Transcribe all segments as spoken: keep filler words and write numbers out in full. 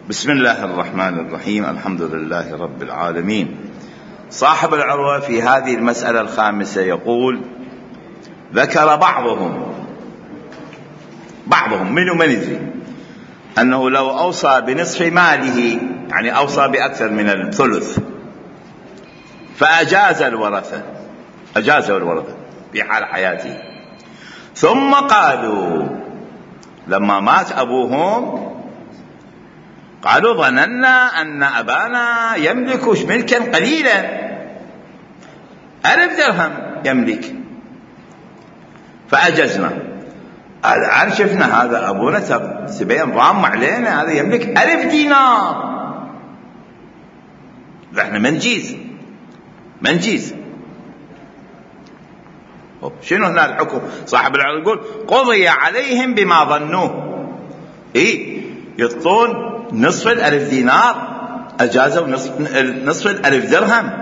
بسم الله الرحمن الرحيم. الحمد لله رب العالمين. صاحب العروة في هذه المسألة الخامسة يقول: ذكر بعضهم بعضهم من من يدري أنه لو أوصى بنصف ماله، يعني أوصى بأكثر من الثلث، فأجاز الورثة أجازه الورثة في حال حياته، ثم قالوا لما مات أبوهم قالوا: ظننا أن أبانا يملك ملكا قليلا، ألف درهم يملك، فأجزنا. الآن شفنا هذا أبونا تبين ضام علينا، هذا يملك ألف دينار، نحن ما نجيز ما نجيز. شنو هنا الحكم؟ صاحب العقل يقول: قضي عليهم بما ظنوه. إيه، يعطون نصف الألف دينار، أجازوا نصف, نصف الألف درهم،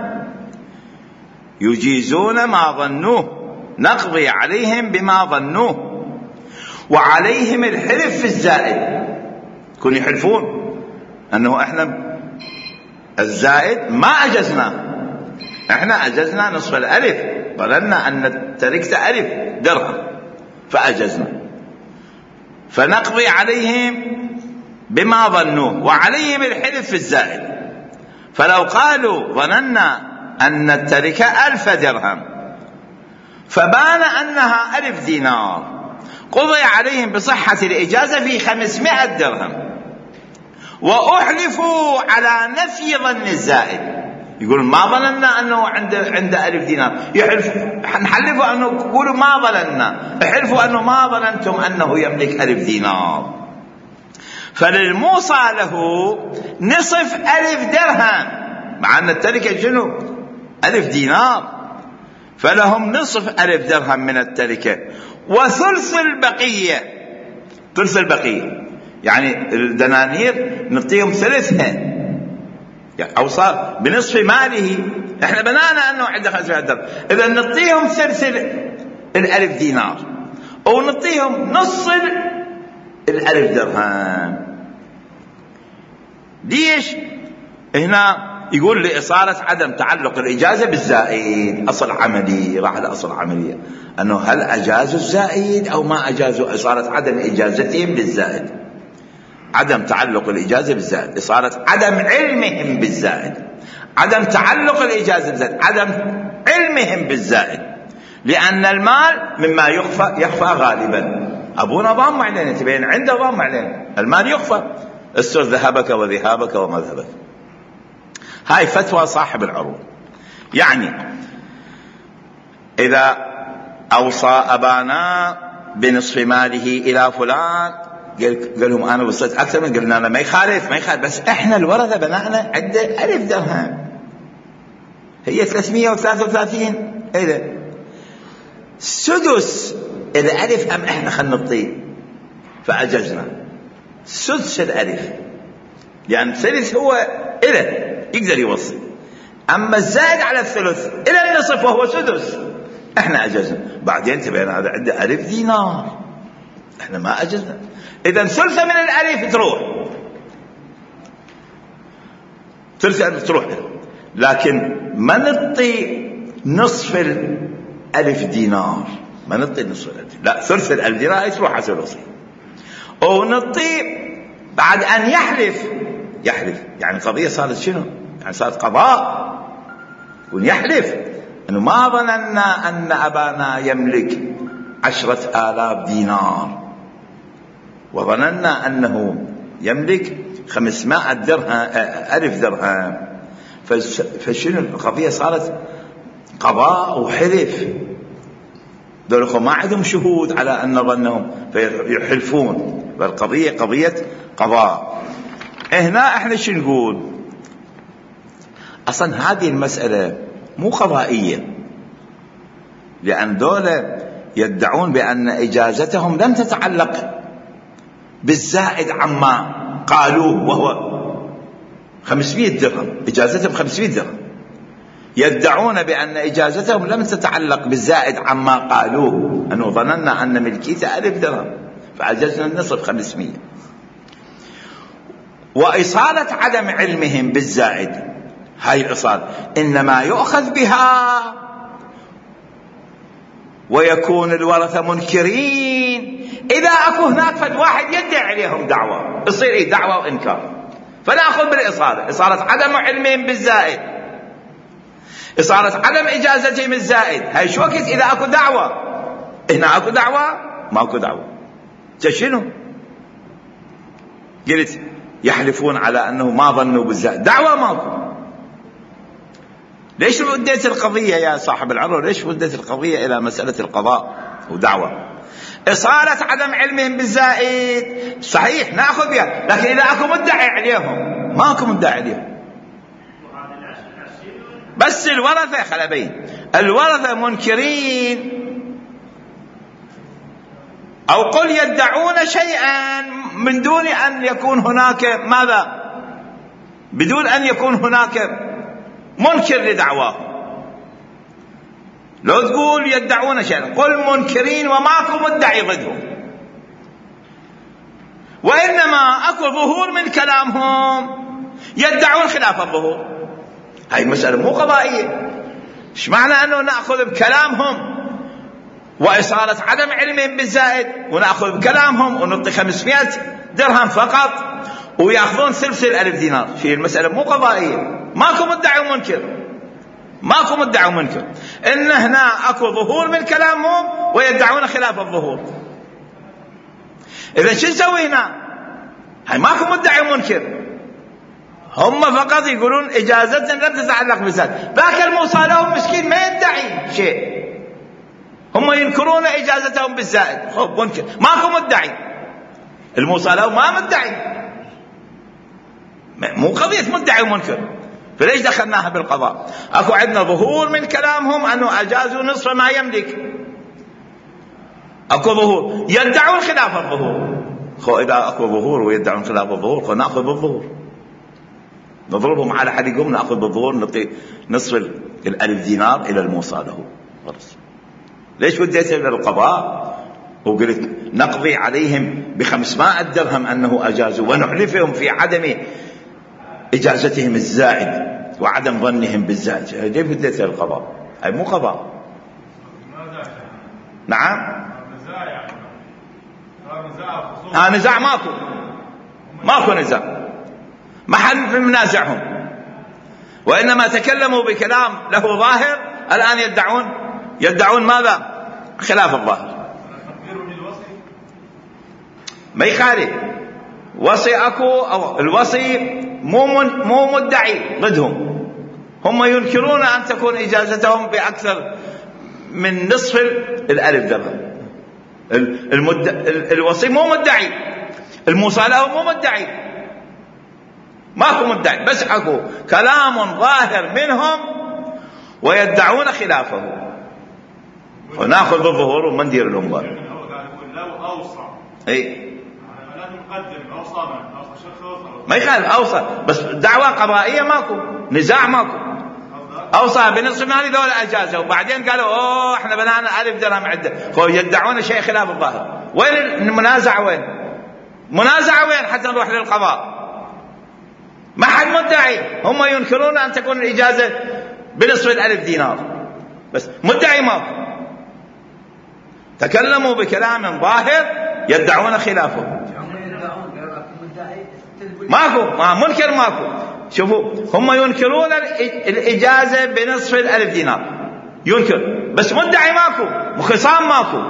يجيزون ما ظنوه، نقضي عليهم بما ظنوه، وعليهم الحلف في الزائد. كن يحلفون أنه إحنا الزائد ما أجزنا، إحنا أجزنا نصف الألف، ظننا أن تركت ألف درهم فأجزنا، فنقضي عليهم بما ظنوه وعليهم الحلف في الزائد. فلو قالوا ظننا أن التركة ألف درهم فبان أنها ألف دينار، قضي عليهم بصحة الإجازة في خمسمائة درهم، وأحلفوا على نفي ظن الزائد. يقول ما ظننا أنه عند عند ألف دينار، يحلف نحلفوا أنه يقولوا ما ظننا، احلفوا أنه ما ظننتم أنه يملك ألف دينار. فللموصى له نصف ألف درهم، مع أن التركة شنو؟ ألف دينار، فلهم نصف ألف درهم من التركة، وثلث البقية، ثلث البقية يعني الدنانير نعطيهم ثلثها، يعني أوصى بنصف ماله، احنا بنانا أنه عنده خمسمائة درهم، إذا نعطيهم ثلث الألف دينار أو نعطيهم نص الألف درهم. ليش؟ هنا يقول لإصالة عدم تعلق الإجازة بالزائد، أصل عملي، راح لأصل عملية أنه هل أجازوا الزائد أو ما أجازوا، إصالة عدم إجازتهم للزائد، عدم تعلق الإجازة بالزائد، إصالة عدم علمهم بالزائد، عدم تعلق الإجازة بالزائد، عدم علمهم بالزائد، لأن المال مما يخفى يخفى غالبا. أبونا ضام علينا، تبين عنده ضام علينا، المال يخفى، استر ذهبك وذهابك ومذهبك. هاي فتوى صاحب العروض. يعني إذا أوصى أبانا بنصف ماله إلى فلان، قال لهم أنا وصيت أكثر من، قلنا أنا ما يخالف ما يخالف، بس إحنا الورثة بناءنا عنده ألف درهم، هي ثلاثمائة وثلاثة وثلاثين، إذا سدس الألف أم إحنا خلنا نطيب، فأجزنا سدس الألف، يعني الثلث هو إله يقدر يوصي، أما الزائد على الثلث إلى النصف وهو سدس إحنا أجزنا. بعدين تبين هذا عنده ألف دينار، إحنا ما أجزنا، إذا ثلثة من الألف تروح، ثلثة الألف تروح، لكن ما نعطي نصف الألف دينار، ما نعطي نصف الألف، لا، ثلث الألف دينار تروح على الوصي، أو نعطي بعد أن يحلف يحلف يعني قضية صارت شنو؟ يعني صارت قضاء، ونيحلف أنه ما ظننا أن أبانا يملك عشرة آلاف دينار، وظننا أنه يملك خمسمائة درهم ألف درهم، فشنو القضية؟ صارت قضاء وحلف، دول ما عندهم شهود على أن ظنهم فيحلفون، فالقضية قضية قضاء. هنا احنا شو نقول؟ اصلا هذه المسألة مو قضائية، لأن دولة يدعون بأن إجازتهم لم تتعلق بالزائد عما قالوه وهو خمسمائة درهم، إجازتهم خمسمائة درهم، يدعون بأن إجازتهم لم تتعلق بالزائد عما قالوه، أنه ظننا أن ملكيته ألف درهم فعجزنا النصف خمسمائة. وإصالة عدم علمهم بالزائد، هاي الإصالة إنما يؤخذ بها ويكون الورثة منكرين إذا أكو هناك فد واحد يدعي عليهم دعوة، يصير إيه دعوة وإنكار، فنأخذ بالإصالة، إصالة عدم علمهم بالزائد، إصالة عدم إجازتهم الزائد. هاي شو وقت إذا أكو دعوة، هنا أكو دعوة ما أكو دعوة شنو؟ قلت يحلفون على أنه ما ظنوا بالزائد، دعوة ما أكو. ليش وديت القضية يا صاحب العروة، ليش وديت القضية إلى مسألة القضاء ودعوة؟ إصالة عدم علمهم بالزائد صحيح نأخذ بها، لكن إذا أكو مدعي عليهم ما أكو مدعي عليهم، بس الورثة خلبين الورثة منكرين، أو قل يدعون شيئا من دون أن يكون هناك ماذا، بدون أن يكون هناك منكر لدعواهم. لو تقول يدعون شيئا قل منكرين وماكو مدعي ضدهم، وإنما أكو ظهور من كلامهم يدعون خلاف الظهور. هاي مسألة مو قضائية. ايش معنى أنه نأخذ بكلامهم وإصالة عدم علمهم بالزائد، ونأخذ بكلامهم ونعطي خمسمائة درهم فقط ويأخذون ثلث الألف دينار؟ في المسألة مو قضائية، ماكو مدعي ومنكر، ماكو مدعي ومنكر، إن هنا أكو ظهور من كلامهم ويدعون خلاف الظهور. إذا شو نسوي هنا؟ هاي ماكو مدعي ومنكر، هم فقط يقولون إجازتنا لم تتعلق بالزائد، ذاك الموصى لهم مسكين ما يدعي شيء، هم ينكرون إجازتهم بالزائد، خب منكر ماكو مدعي، الموصى لهم ما مدعي، مو قضية مدعي ومنكر، فليش دخلناها بالقضاء؟ أكو عندنا ظهور من كلامهم أنه أجازوا نصف ما يملك، أكو ظهور يدعون خلاف الظهور، خو إذا أكو ظهور ويدعون خلاف الظهور خو نأخذ بالظهور، نضربهم على حديقهم، نأخذ بالظهور، نعطي نصف الألف دينار إلى الموصى له. خلاص ليش وديت إلى القضاء وقلت نقضي عليهم بخمسمائة درهم أنه أجازوا ونحلفهم في عدم إجازتهم الزائد وعدم ظنهم بالزائد؟ ليش وديت إلى القضاء؟ هاي مو قضاء. نعم ها نزاع ماكو، ماكو نزاع، ما حد منازعهم، وإنما تكلموا بكلام له ظاهر، الآن يدعون يدعون ماذا؟ خلاف الظاهر. ما يخالف وصي أكو، أو الوصي مو مو مدعي ضدهم، هم ينكرون أن تكون إجازتهم بأكثر من نصف الألف درهم. المد... الوصي مو مدعي، الموصى له مو مدعي، ماكو مدعي، بس اكو كلام ظاهر منهم ويدعون خلافه، وناخذ بالظهور وما ندير لهم بال. لو اوصى اي لا نقدم اوصى من اوصى شخص ما يخالف اوصى، بس دعوه قضائيه ماكو، نزاع ماكو، اوصى بنصف مالي ذولا اجازه، وبعدين قالوا اوه احنا بنانا الف درهم عده، يدعون شيء خلاف الظاهر. وين المنازعه؟ وين منازعه؟ وين حتى نروح للقضاء؟ ما حد مدعي، هم ينكرون ان تكون الاجازه بنصف الالف دينار، بس مدعي ماكو، تكلموا بكلام ظاهر يدعون خلافه، ماكو، ما منكر ماكو. شوفوا هم ينكرون الإجازة بنصف الألف دينار، ينكر، بس مدعي ماكو، خصام ماكو،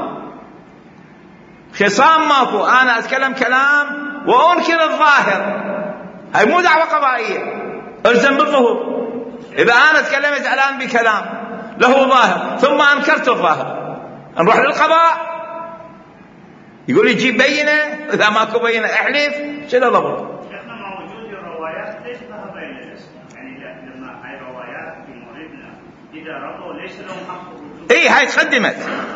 خصام ماكو، أنا أتكلم كلام وأنكر الظاهر، هاي مو دعوة قضائية، ألزم بالظهور. إذا أنا تكلمت الآن بكلام له ظاهر ثم أنكرت الظاهر، نروح للقضاء يقول لي جيب بينة، إذا ماكو بينة احلف، شنو ضبط؟ اي هاي تقدمت،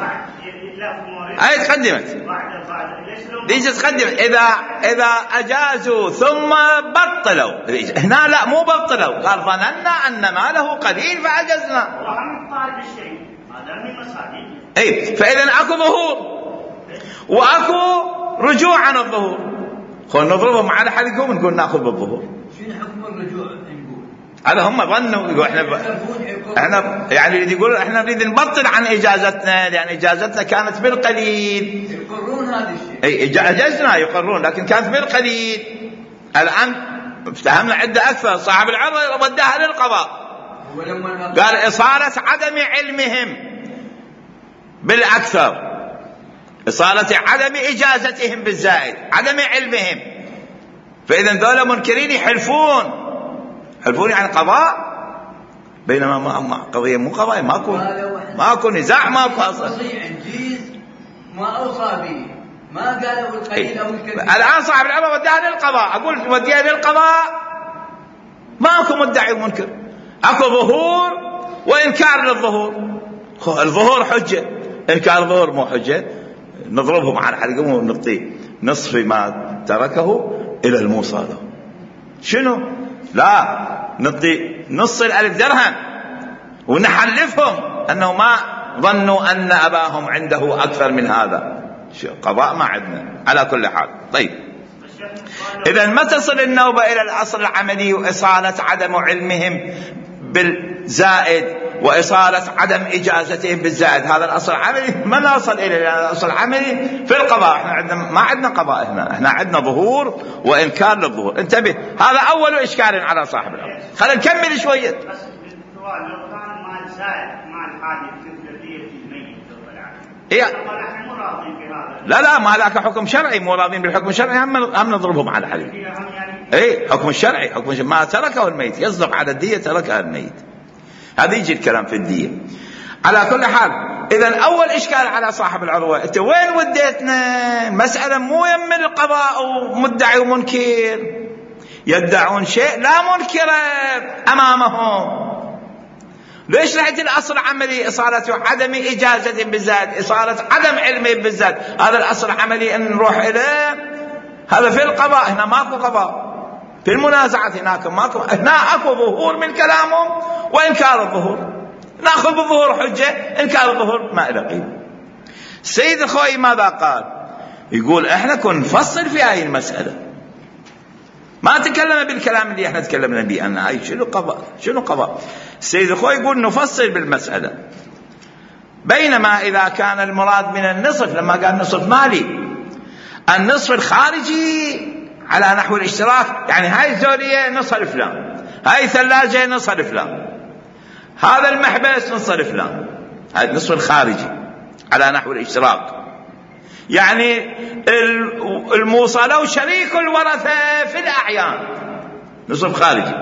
هاي تقدمت، ليش تقدمت؟ اذا اذا اجازوا ثم بطلوا، هنا لا مو بطلوا، قال ظننا ان ماله قليل فاجزنا، اي فاذا اكو ظهور واكو رجوع عن الظهور، خل نضربهم على حلقهم نقول ناخذ بالظهور. شنو حكم الرجوع نقول؟ هذا هم ظنوا يقول احنا ب... احنا يعني اللي يقولون احنا نريد نبطل عن اجازتنا لان اجازتنا كانت بالقليل. يقرون هذا الشيء. اي اجازنا يقرون لكن كانت بالقليل. الان افتهمنا عده اكثر. صاحب العرض وداها للقضاء قال اصاله عدم علمهم بالاكثر، اصاله عدم اجازتهم بالزائد، عدم علمهم. فاذا ذولا منكرين يحلفون، يحلفون يعني قضاء، بينما ما, ما قضيه مو قضاء، ماكو ماكو نزاع، ماكو اصلا. ما اوصى به، ما قالوا القليل او الكثير. الان صاحب العرض وداها للقضاء، اقول وديها للقضاء ماكو مدعي ومنكر، اكو ظهور وانكار للظهور. الظهور حجه، انكار الظهور مو حجه. نضربهم على حلقهم ونعطيه نصف ما تركه الى الموصى له. شنو؟ لا نعطي نص الالف درهم ونحلفهم انه ما ظنوا ان اباهم عنده اكثر من هذا. قضاء ما عندنا على كل حال. طيب اذا ما تصل النوبه الى الاصل العملي واصاله عدم علمهم بالزائد واصاله عدم اجازتهم بالزائد، هذا الاصل العملي ما نصل الى الاصل العملي في القضاء. احنا عندنا ما عندنا قضاء هنا، احنا عندنا ظهور وانكار للظهور. انتبه، هذا اول اشكال على صاحب الامر. خلينا نكمل شويه. بس السؤال لو كان مال زائد مال حادث مثل دية الميت إيه؟ نحن مو راضين بهذا. لا لا ما هذاك حكم شرعي، مو راضين بالحكم الشرعي هم هم نضربهم على حلق. اي حكم الشرعي، حكم ما تركه الميت يصدق على الدية تركها الميت. هذا يجي الكلام في الدية. على كل حال اذا اول اشكال على صاحب العروة، انت وين وديتنا؟ المسألة مو يم القضاء ومدعي ومنكر، يدعون شيء لا منكر امامهم. ليش رحت الاصل العملي اصالة عدم اجازة بالذات، اصالة عدم علم بالذات؟ هذا الاصل العملي ان نروح اليه. هذا في القضاء، هنا ماكو قضاء. في المنازعات هناك ماكو، هنا اكو ظهور من كلامهم وانكار الظهور. ناخذ بالظهور حجه، انكار الظهور ما له قيمه. السيد الخوئي ماذا قال؟ يقول احنا كنا نفصل في هذه المساله، ما تكلم بالكلام اللي احنا تكلمنا به أن هاي شنو قضاء شنو قضاء. السيد الخوئي يقول نفصل بالمساله. بينما اذا كان المراد من النصف، لما قال نصف مالي، النصف الخارجي على نحو الاشتراك، يعني هاي الزولية نص الفلان، هاي ثلاجة نص الفلان، هذا المحبس نص الفلان، هذا النصف الخارجي على نحو الاشتراك. يعني الموصلة شريك الورثة في الأعيان، نصف خارجي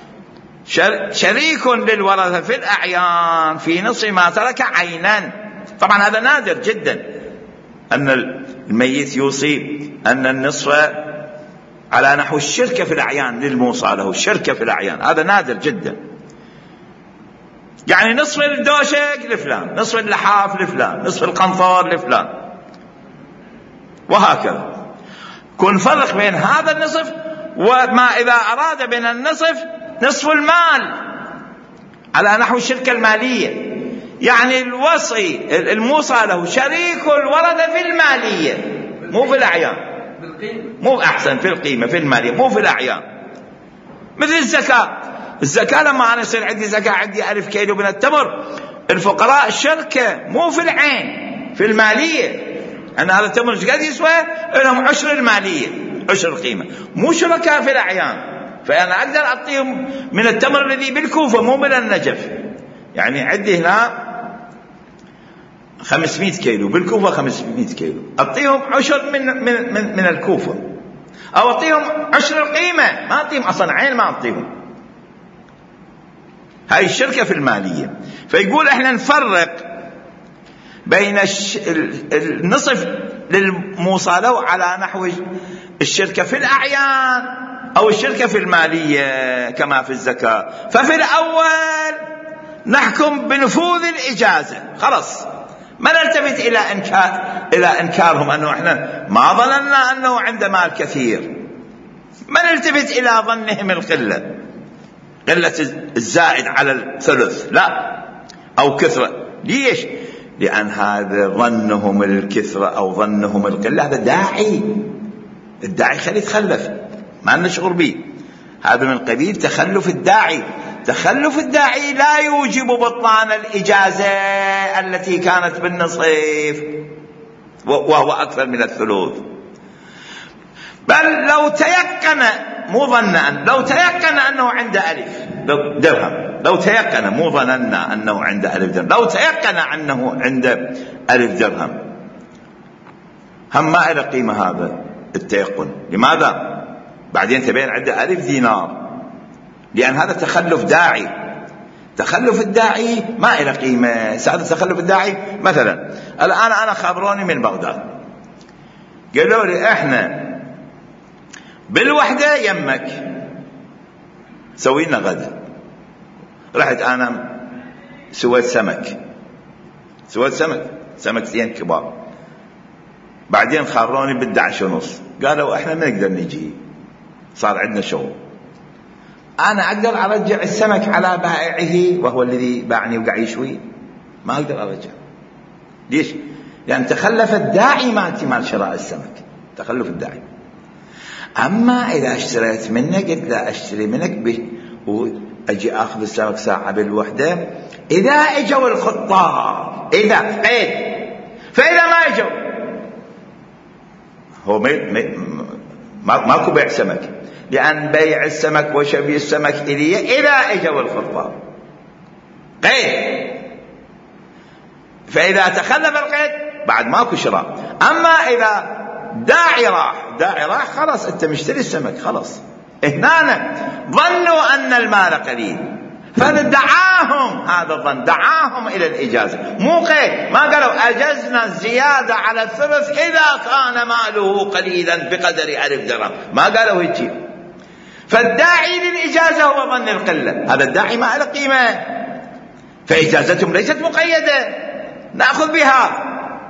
شريك للورثة في الأعيان في نصف ما ترك عينا. طبعا هذا نادر جدا أن الميت يوصي أن النصف على نحو الشركة في الأعيان للموصى له، الشركة في الأعيان، هذا نادر جدا. يعني نصف الدوشك لفلان، نصف اللحاف لفلان، نصف القنطار لفلان، وهكذا. كن فرق بين هذا النصف وما إذا أراد بين النصف نصف المال على نحو الشركة المالية. يعني الوصي الموصى له شريك الورثة في المالية مو في الأعيان، مو أحسن في القيمة في المالية مو في الأعيان. مثل الزكاة، الزكاة لما أنا يصير عندي زكاة، عندي ألف كيلو من التمر، الفقراء شركة مو في العين في المالية. أنا هذا التمر قد يسوى لهم عشر المالية، عشر القيمة، مو شركاء في الأعيان. فأنا أقدر أعطيهم من التمر الذي بالكوفة مو من النجف. يعني عندي هنا خمسمائة كيلو، بالكوفة خمسمائة كيلو، أعطيهم عشر من, من, من, من الكوفة، أو أعطيهم عشر القيمة، ما أعطيهم أصلا عين، ما أعطيهم. هاي الشركة في المالية. فيقول إحنا نفرق بين النصف للموصى له على نحو الشركة في الأعيان أو الشركة في المالية كما في الزكاة. ففي الأول نحكم بنفوذ الإجازة، خلاص ما نلتفت إلى إنكار إلى إنكارهم أنه إحنا ما ظننا أنه عنده مال كثير، ما نلتفت إلى ظنهم القلة، قلة الزائد على الثلث، لا، أو كثرة. ليش؟ لأن هذا ظنهم الكثرة أو ظنهم القلة هذا داعي الداعي خليه يتخلف ما نشعر به، هذا من قبيل تخلف الداعي. تخلف الداعي لا يوجب بطلان الإجازة التي كانت بالنصف وهو أكثر من الثلث. بل لو تيقن مو ظنا لو تيقن أنه عند ألف درهم، لو تيقن مو ظننا أنه عند ألف درهم، لو تيقن أنه عند ألف درهم، هم ما إلى قيمة هذا التيقن. لماذا؟ بعدين تبين عنده ألف دينار، لأن هذا تخلف داعي. تخلف الداعي ما إلى قيمة. ساعة تخلف الداعي مثلا الآن أنا خبروني من بغداد قالوا لي إحنا بالوحدة يمك سوينا غدا، رحت أنا سويت سمك سويت سمك سمكتين كبار، بعدين خبروني بالدعش عشر ونص قالوا إحنا ما نقدر نجي صار عندنا شغل. أنا أقدر أرجع السمك على بائعه وهو الذي باعني وقاعد يشوي؟ ما أقدر أرجع. ليش؟ لأن تخلف الداعي مالتي مال شراء السمك، تخلف الداعي. أما إذا اشتريت منك قلت لا أشتري منك به وأجي أخذ السمك ساعة بالوحدة، إذا إجوا الخطار إذا قيد، فإذا ما إجوا هو ما ماكو بيع سمك، لأن بيع السمك وشبي السمك إليه إذا إجوا الخطار قيد. فإذا تخلف القيد بعد ماكو شراء. أما إذا داعي راح داعي راح خلاص أنت مشتري السمك خلاص. هنا ظنوا أن المال قليل فدعاهم، هذا الظن دعاهم إلى الإجازة، مو قيد. ما قالوا أجزنا الزيادة على الثلث إذا كان ماله قليلا بقدر ألف درهم، ما قالوا هيك. فالداعي للإجازة هو ظن القلة، هذا الداعي ما له قيمة، فإجازتهم ليست مقيدة نأخذ بها.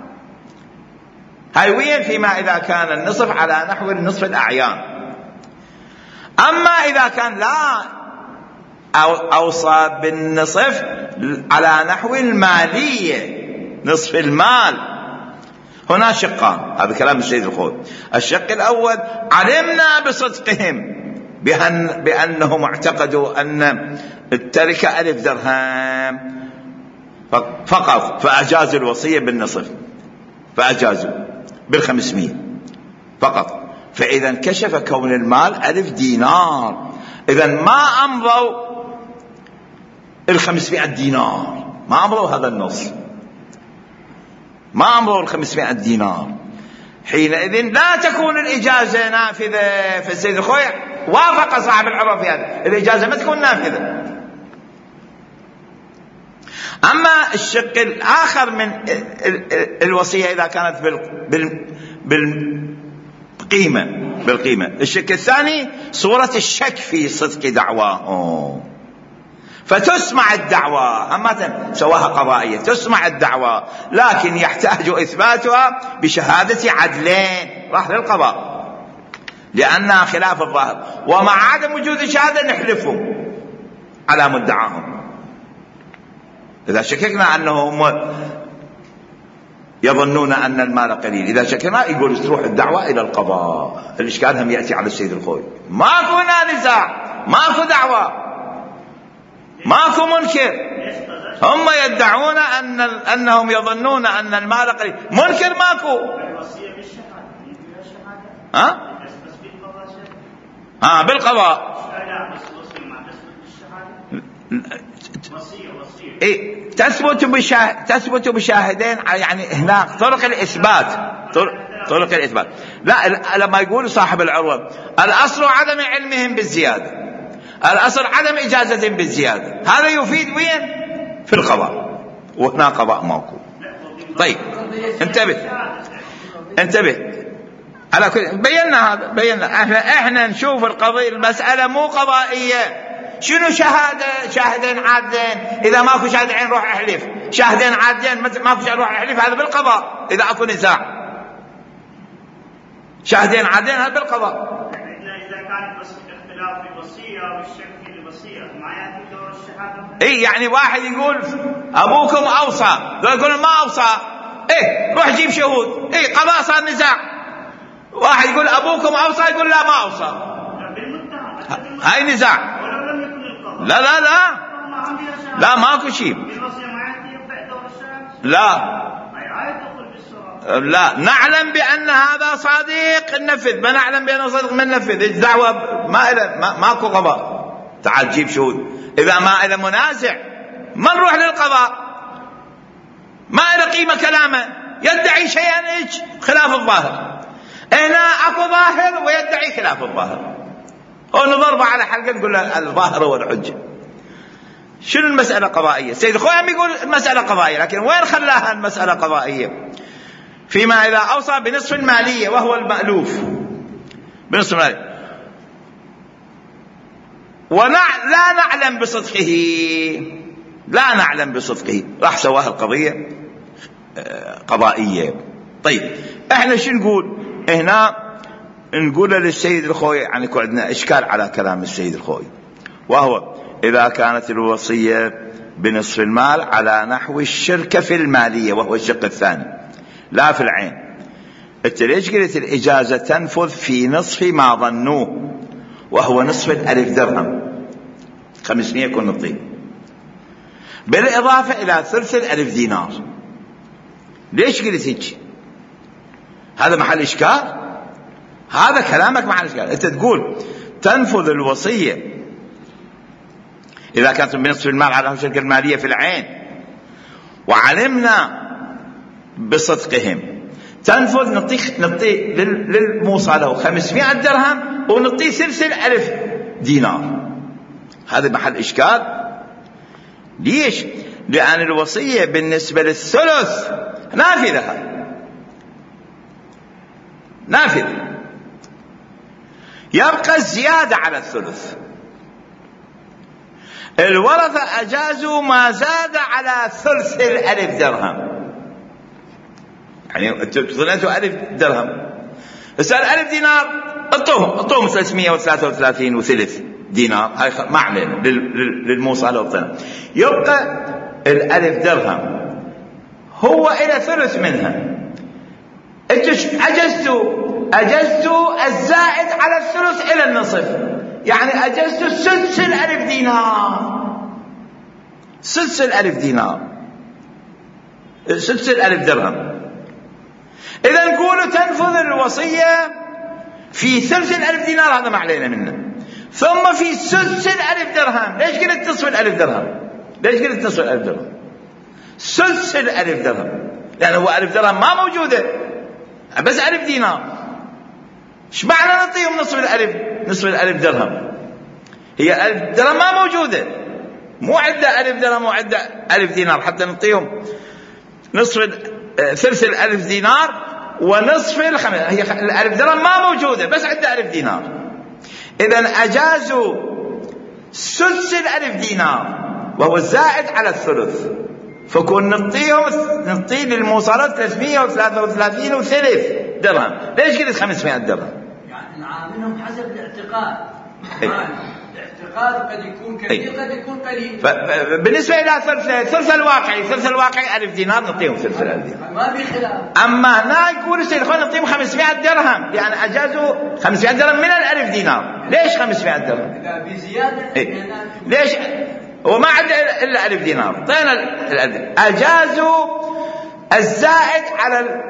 هاي وين فيما إذا كان النصف على نحو النصف الأعيان. أما إذا كان لا أو أوصى بالنصف على نحو المالية نصف المال، هنا شقان، هذا كلام السيد الخوي. الشق الأول علمنا بصدقهم بأن بأنهم اعتقدوا أن التركة ألف درهم فقط فأجازوا الوصية بالنصف، فأجازوا بالخمسمية فقط. فإذا انكشف كون المال ألف دينار، إذا ما أمضوا الخمسمائة دينار، ما أمضوا هذا النص، ما أمضوا الخمسمائة دينار. حينئذ لا تكون الإجازة نافذة. فالسيد الخوي وافق صاحب العرف في هذا، الإجازة ما تكون نافذة. أما الشق الآخر من الوصية إذا كانت بالقيمة بالقيمة الشق الثاني صورة الشك في صدق دعواه، فتسمع الدعوة، أما سواها قضائية تسمع الدعوة لكن يحتاج إثباتها بشهادة عدلين، راح للقضاء لأنها خلاف الظاهر، ومع عدم وجود شهادة نحلفهم على مدعاهم. إذا شككنا أنهم يظنون أن المال قليل، إذا شككنا يقول تروح الدعوة إلى القضاء. الإشكال هم يأتي على السيد الخوي، ماكو نزاع، ماكو دعوة، ماكو منكر. هم يدعون أن أنهم يظنون أن المال قليل، منكر ماكو. ها ها بالقضاء إيه تثبت بشاهد تثبت بشاهدين، يعني هناك طرق الإثبات، طرق, طرق الإثبات. لا لما يقول صاحب العروة الأصل عدم علمهم بالزيادة، الأصل عدم إجازتهم بالزيادة، هذا يفيد وين؟ في القضاء، وهنا قضاء موقوف. طيب انتبه انتبه على كل بينا هذا بينا احنا احنا نشوف القضية المسألة مو قضائية. شنو شهادة؟ شاهدين عادلين، إذا ماكو شاهدين روح احلف، شاهدين عادلين ماكو شاهدين روح احلف، هذا بالقضاء. إذا اكو نزاع شاهدين عادلين هذا بالقضاء. إذا كان بس اختلاف في وصية والشك في الوصية ما يأتي دور الشهادة. إيه يعني واحد يقول أبوكم أوصى، يقول ما أوصى، إيه روح جيب شهود، إيه قضاء صار نزاع. واحد يقول أبوكم أوصى، يقول لا ما أوصى، هاي نزاع. لا لا لا لا ماكو شيء. لا لا نعلم بأن هذا صادق ننفذ، ما نعلم بأنه صادق ما ننفذ. الدعوة ما إلى ما ماكو قضاء. تعال جيب شهود، إذا ما إلى منازع ما نروح للقضاء، ما إلى قيمة كلامه، يدعي شيئا خلاف الظاهر. هنا أكو ظاهر ويدعي خلاف الظاهر، ونضربه على حلقة نقول له الظاهر هو الحجة. شنو المسألة قضائية؟ سيد خويم يقول المسألة قضائية، لكن وين خلاها المسألة قضائية؟ فيما إذا أوصى بنصف المالية وهو المألوف بنصف المالية ولا نعلم بصدقه، لا نعلم بصدقه، راح سواها القضية قضائية. طيب احنا شو نقول هنا؟ نقول للسيد الخوي، يعني يكون عندنا إشكال على كلام السيد الخوي، وهو إذا كانت الوصية بنصف المال على نحو الشركة في المالية وهو الشق الثاني لا في العين. انت ليش قلت الإجازة تنفذ في نصف ما ظنوه وهو نصف الألف درهم خمسمائة يكون نطيب، بالإضافة إلى ثلث الألف دينار؟ ليش قلت هيك؟ هذا محل إشكال، هذا كلامك محل إشكال. أنت تقول تنفذ الوصية إذا كانت بنصف المال على الشركة المالية في العين وعلمنا بصدقهم، تنفذ نعطي نعطي للموصى له خمسمائة درهم ونعطي ثلث الألف دينار. هذا محل إشكال. ليش؟ لأن الوصية بالنسبة للثلث نافذة نافذة، يبقى الزيادة على الثلث. الورثة أجازوا ما زاد على ثلث الألف درهم، يعني انتوا ألف درهم، بس الألف دينار اعطوهم اعطوهم ثلاثمائة وثلاثة وثلاثين وثلث دينار، هاي ما علينا للموصى له. يبقى الألف درهم هو إلى ثلث منها. انتوا أجزتوا أجزتوا الزائد على الثلث إلى النصف، يعني أجزتوا سدس الألف دينار، سدس الألف دينار، سدس الألف درهم. إذا نقولوا تنفذ الوصية في ثلث الألف دينار، هذا ما علينا منه، ثم في سدس الألف درهم. ليش قلت نصف الألف درهم؟ ليش قلت نصف الألف درهم؟ سدس الألف درهم، لأن هو ألف درهم ما موجودة، بس ألف دينار. ايش معنى نعطيهم نصف الألف نصف الألف درهم؟ هي ألف درهم ما موجودة، مو عدة ألف درهم وعدة ألف دينار، حتى نعطيهم نصف ثلث الألف دينار ونصف الخمس. هي الألف درهم ما موجودة، بس عدة ألف دينار. إذا أجازوا سدس الألف دينار وهو الزائد على الثلث، فكون نعطيهم نعطي للموصلات ثلاثمائة وثلاثة وثلاثين وثلث درهم. ليش قلت خمسمائة درهم؟ يعني نعاملهم حسب الاعتقاد. الاعتقاد قد يكون كثير قد يكون قليل. بالنسبة إلى ثلث ثلث الواقعي ثلث الواقعي ألف دينار نعطيهم ثلث الألف دينار، ما في خلاف. أما هنا يقول السيد الخوي نعطيهم خمسمائة درهم، لأن أجازوا خمسمائة درهم من الألف دينار. ليش خمسمائة درهم؟ إذا بزيادة إيه؟ ليش؟ هو ما عنده إلا ألف دينار، طينا الألف. أجازوا الزائد على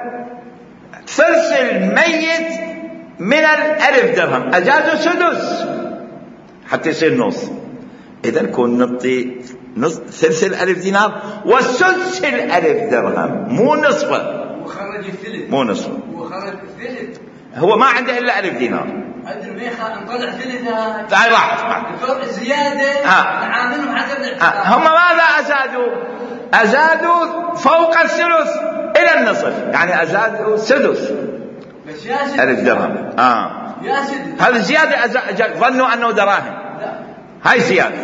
ثلث الميت من الألف درهم، أجازوا سدس حتى يصير نص. إذا كون نعطي نص ثلث الألف دينار وسدس الألف درهم، مو نصفه، وخرج الثلث، مو نصفه، وخرج الثلث. هو ما عنده إلا ألف دينار. أدري ميخا نطلع ثلثها. تعال راح الفرق زيادة نعاملهم حسب الاعتقاد. هم ماذا أزادوا؟ أزادوا فوق الثلث إلى النصف، يعني أزادوا سدس بس يا سيدي ألف درهم. آه يا سيدي هذا زيادة أزاد. ظنوا أنه دراهم، هاي زيادة،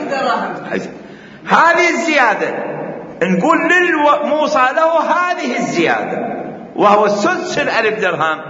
هذه الزيادة نقول للموصى له هذه الزيادة وهو سدس الألف درهم،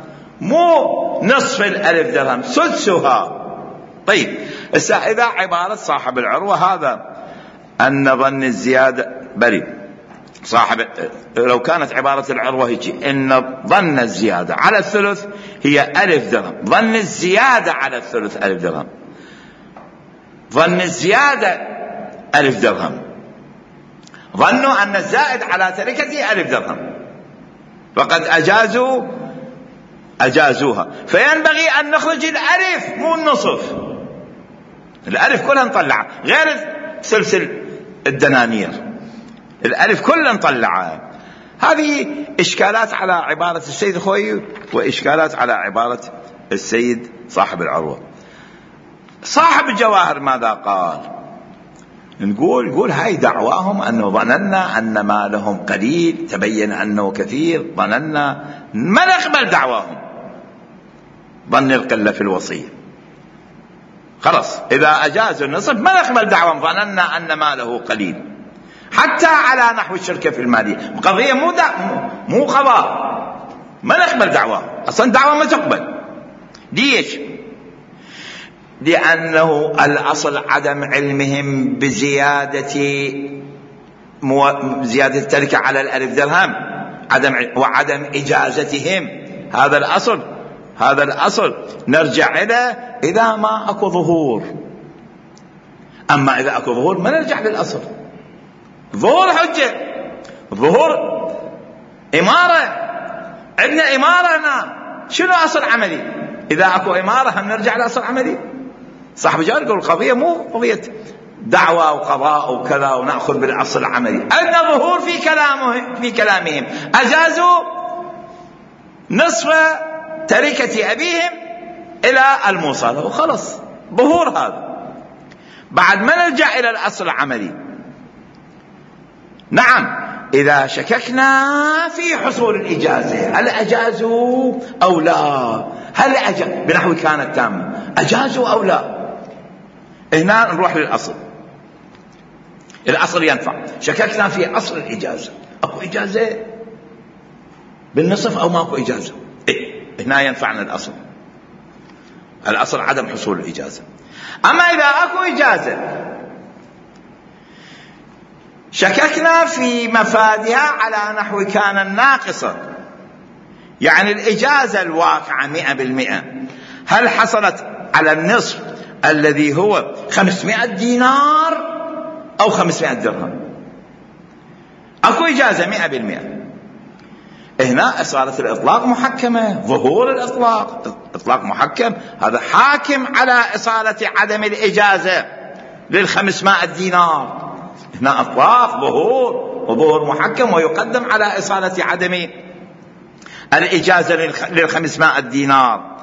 مو نصف الألف درهم، سدسها. طيب إذا عبارة صاحب العروة هذا أن ظن الزيادة بريء، صاحب لو كانت عبارة العروة هيك إن ظن الزيادة على الثلث هي ألف درهم، ظن الزيادة على الثلث ألف درهم، ظن الزيادة ألف درهم، ظنوا أن الزائد على تركته ألف درهم، فقد أجازوا أجازوها. فينبغي أن نخرج الألف مو النصف، الألف كلها نطلعها غير سلسل الدنانير، الألف كلها نطلعها. هذه إشكالات على عبارة السيد خوي وإشكالات على عبارة السيد صاحب العروة. صاحب الجواهر ماذا قال؟ نقول نقول هاي دعواهم أنه ظننا أن ما لهم قليل تبين أنه كثير، ظننا ما نقبل دعواهم، ظن القلة في الوصية. خلاص إذا أجازوا النصف ما نقبل دعواهم، ظننا أن ما له قليل. حتى على نحو الشركة في المالية قضية مو مو قضاء، ما نقبل دعواهم، أصلا دعوة ما تقبل. ليش؟ لأنه الأصل عدم علمهم بزيادة مو... زيادة التركة على الألف درهم، عدم وعدم إجازتهم، هذا الأصل، هذا الأصل نرجع إلى إذا ما أكو ظهور. أما إذا أكو ظهور ما نرجع للأصل. ظهور حجة، ظهور إمارة، عندنا إمارة هنا، شنو أصل عملي؟ إذا أكو إمارة هم نرجع لأصل عملي. صاحب الجواهر يقول القضية مو قضية دعوة وقضاء وكذا ونأخذ بالأصل العملي، عندنا ظهور في كلامه في كلامهم، أجازوا نصف تركة أبيهم إلى الموصل وخلص، ظهور هذا. بعد ما نرجع إلى الأصل العملي. نعم إذا شككنا في حصول الإجازة، هل أجازوا أو لا؟ هل أجازوا بنحو كانت تامة، أجازوا أو لا؟ هنا نروح للأصل، الأصل ينفع. شككنا في أصل الإجازة، أكو إجازة بالنصف أو ما أكو إجازة، إيه؟ هنا ينفعنا الأصل، الأصل عدم حصول الإجازة. أما إذا أكو إجازة شككنا في مفادها على نحو كان ناقصا، يعني الإجازة الواقعة مئة بالمئة هل حصلت على النصف الذي هو خمسمائة دينار أو خمسمائة درهم؟ أكو إجازة مئة بالمئة، هنا إصالة الإطلاق محكمة، ظهور الإطلاق إطلاق محكم، هذا حاكم على إصالة عدم الإجازة للخمسمائة دينار. هنا إطلاق ظهور وظهور محكم ويقدم على إصالة عدم الإجازة للخمسمائة دينار.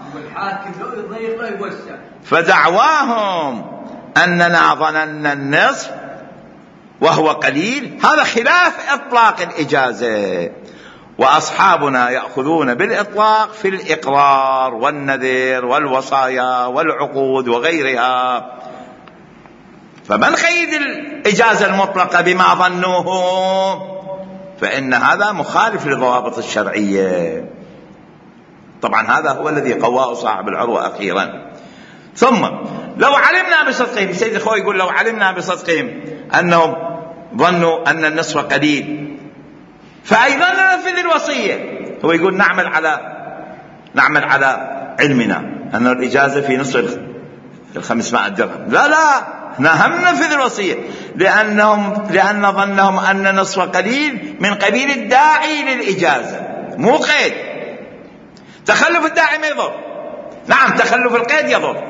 فدعواهم أننا ظننا النصف وهو قليل هذا خلاف إطلاق الإجازة، وأصحابنا يأخذون بالإطلاق في الإقرار والنذر والوصايا والعقود وغيرها. فمن قيد الإجازة المطلقة بما ظنوه فإن هذا مخالف للضوابط الشرعية. طبعا هذا هو الذي قواه صاحب العروة أخيرا. ثم لو علمنا بصدقهم، سيد الخوي يقول لو علمنا بصدقهم أنهم ظنوا أن النصف قليل فأيضا ننفذ الوصية. هو يقول نعمل على نعمل على علمنا أن الإجازة في نصف الخمسمائة درهم، لا لا هم ننفذ الوصية، لأنهم لأن ظنهم أن نصف قليل من قبيل الداعي للإجازة، مو قيد. تخلف الداعي ما يضر، نعم تخلف القيد يضر.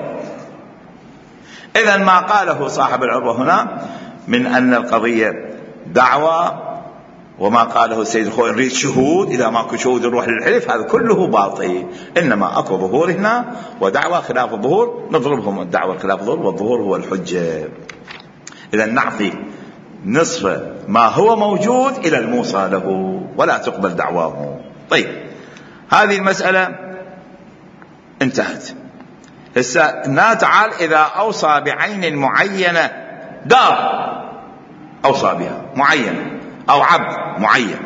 إذن ما قاله صاحب العروة هنا من أن القضية دعوة، وما قاله السيد الخوي نريد شهود، إذا ماكو شهود نروح للحلف، هذا كله باطل. إنما أكو ظهور هنا ودعوة خلاف الظهور نضربهم، الدعوة خلاف الظهور والظهور هو الحجة. إذن نعطي نصف ما هو موجود إلى الموصى له ولا تقبل دعواه. طيب هذه المسألة انتهت. هسه تعال إذا أوصى بعين معينة، دار أوصى بها معينة أو عبد معين،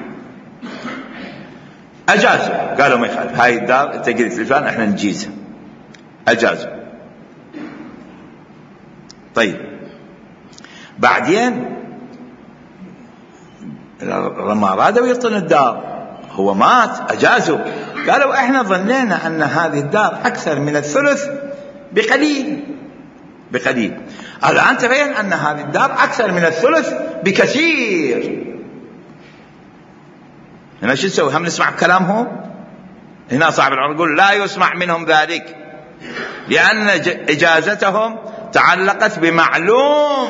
أجازوا، قالوا ما يخالف، هاي الدار تجري في الفلان احنا نجيزها، أجازوا. طيب بعدين ما رادوا يعطون الدار، هو مات أجازوا، قالوا إحنا ظنينا أن هذه الدار أكثر من الثلث بقليل بقليل الآن تبين أن هذه الدار أكثر من الثلث بكثير. هنا شو نسوي؟ هم نسمع كلامهم؟ هنا صاحب العرض يقول لا يسمع منهم ذلك، لأن إجازتهم تعلقت بمعلوم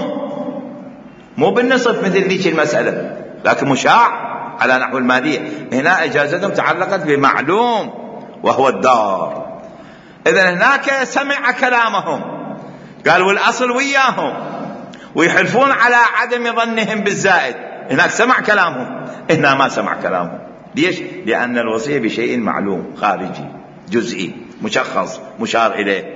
مو بالنصف مثل ذيك المسألة، لكن مشاع على نحو المالية. هنا إجازتهم تعلقت بمعلوم وهو الدار. إذن هناك سمع كلامهم، قال والأصل وياهم ويحلفون على عدم ظنهم بالزائد. هناك سمع كلامهم، هنا ما سمع كلامهم. ليش؟ لأن الوصية بشيء معلوم خارجي جزئي مشخص مشار إليه.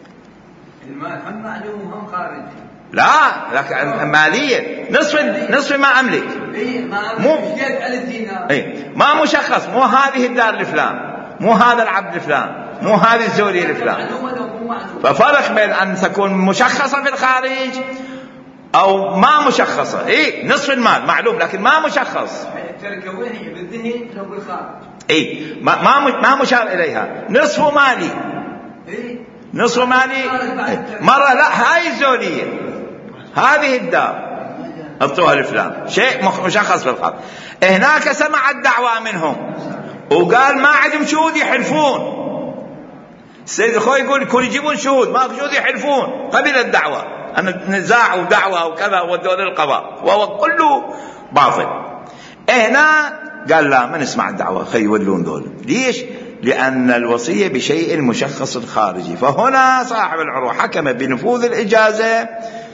المال هم معلوم هم خارجي. لا لكن مالية نصف نصف ما أملك. إيه ما مو أملك على الدينار. إيه ما مشخص، مو هذه الدار لفلان، مو هذا العبد لفلان، مو هذه الزوجة لفلان. ففرق بين أن تكون مشخصة في الخارج أو ما مشخصة. إيه نصف المال معلوم لكن ما مشخص. تركوه بالذهن لو بالخارج. إيه ما ما ما مشار إليها. نصف مالي. إيه نصف مالي. إيه. مرة لا هاي الزولية هذه الدار أعطوها لفلان، شيء مشخص في الخارج. هناك سمع الدعوة منهم وقال ما عندهم شهود يحلفون. السيد الخوي يقول يكون يجيبون شهود، ما في شهود يحلفون. قبل الدعوة أن نزاع ودعوة وكذا ودول القضاء وهو كله باطل. هنا قال لا ما نسمع الدعوة، خي يولون دول. ليش؟ لأن الوصية بشيء مشخص خارجي. فهنا صاحب العروة حكم بنفوذ الإجازة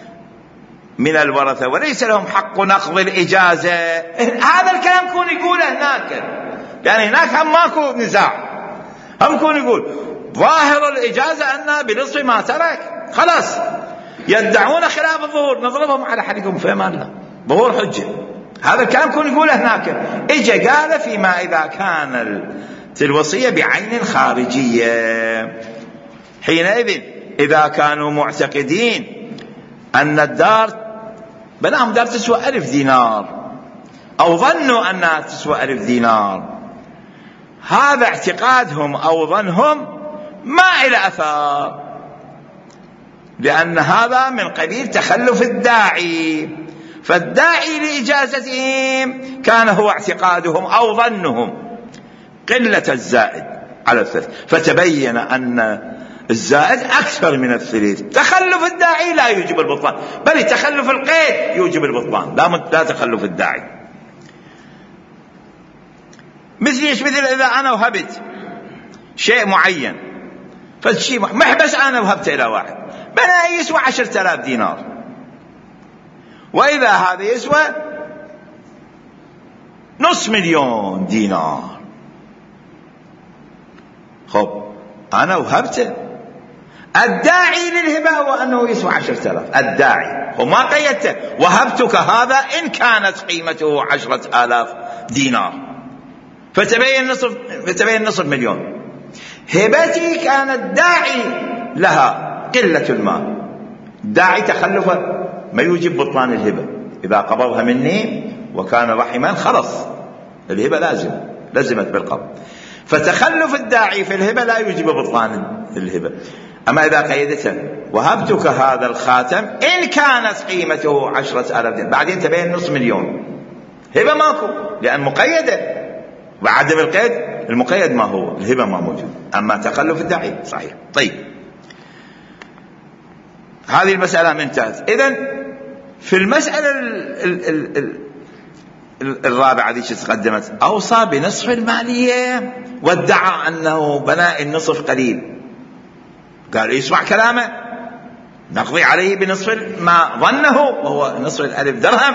من الورثة وليس لهم حق نقض الإجازة. هذا الكلام كون يقوله هناك، يعني هناك هم ماكو نزاع، هم كون يقول ظاهر الإجازة أنها بنصف ما ترك، خلاص يدعون خلاف الظهور نضربهم على حدكم في أمان الله، ظهور حجة. هذا الكلام كون يقوله هناك. إجا قال فيما إذا كان الوصية بعين خارجية، حينئذ إذا كانوا معتقدين أن الدار بناهم دار تسوى ألف دينار أو ظنوا أنها تسوى ألف دينار، هذا اعتقادهم أو ظنهم ما إلى أثار، لأن هذا من قبيل تخلف الداعي. فالداعي لإجازتهم كان هو اعتقادهم أو ظنهم قلة الزائد على الثلث، فتبين أن الزائد أكثر من الثلث. تخلف الداعي لا يوجب البطلان، بل تخلف القيد يوجب البطلان، لا تخلف الداعي. مثل إيش؟ مثل إذا أنا وهبت شيء معين، فالشيء محبس أنا وهبت إلى واحد بنا يسوى عشرة آلاف دينار، وإذا هذا يسوى نصف مليون دينار. خب أنا وهبته، الداعي للهبة هو أنه يسوى عشرة آلاف، الداعي وما قيدته وهبتك هذا إن كانت قيمته عشرة آلاف دينار، فتبين نصف فتبين نصف مليون. هبتي كان الداعي لها قلة المال، داعي تخلفه ما يوجب بطلان الهبة. إذا قبضها مني وكان رحما خلص الهبة لازم لزمت بالقبض، فتخلف الداعي في الهبة لا يوجب بطلان الهبة. أما إذا قيدته وهبتك هذا الخاتم إن كانت قيمته عشرة آلاف دينار، بعدين تبين نصف مليون، هبة ماكو لأن مقيدة، وعدم القيد المقيد ما هو الهبة ما موجود. أما تخلف الداعي صحيح. طيب هذه المسألة منتهت. إذن في المسألة ال ال ال ال الرابعة التي تقدمت أوصى بنصف المالية وادعى أنه بناء النصف قليل، قال يسمع كلامه نقضي عليه بنصف ما ظنه وهو نصف الألف درهم.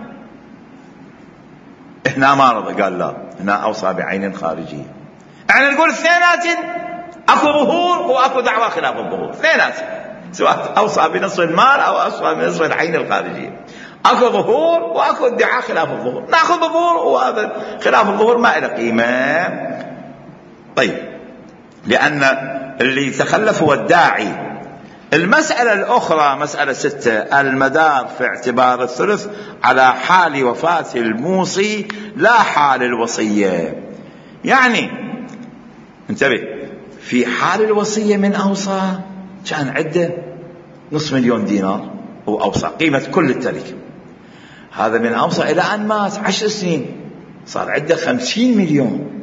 هنا ما رضى، قال لا، هنا أوصى بعين خارجية. يعني نقول اثنينات أكو ظهور وأكو دعوة خلاف الظهور، اثنينات سواء أوصى بنصف المال أو أوصى بنصف العين الخارجية، أكو ظهور وأكو ادعاء خلاف الظهور، نأخذ ظهور وهذا خلاف الظهور ما له قيمة. طيب لأن اللي تخلف هو الداعي المسألة الأخرى مسألة ستة، المدار في اعتبار الثلث على حال وفاة الموصي لا حال الوصية. يعني انتبه، في حال الوصية من أوصى كان عنده نصف مليون دينار أو أوصى قيمة كل التركة، هذا من أوصى إلى أن مات عشر سنين صار عنده خمسين مليون،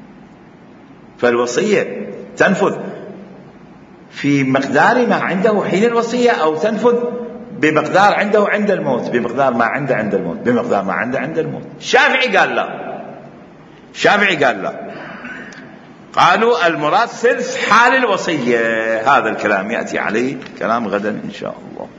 فالوصية تنفذ في مقدار ما عنده حين الوصية أو تنفذ بمقدار عنده عند الموت، بمقدار ما عنده عند الموت، بمقدار ما عنده عند الموت. الشافعي قال لا، الشافعي قال لا، قالوا المراد ثلث حال الوصية. هذا الكلام يأتي عليه كلام غدا إن شاء الله.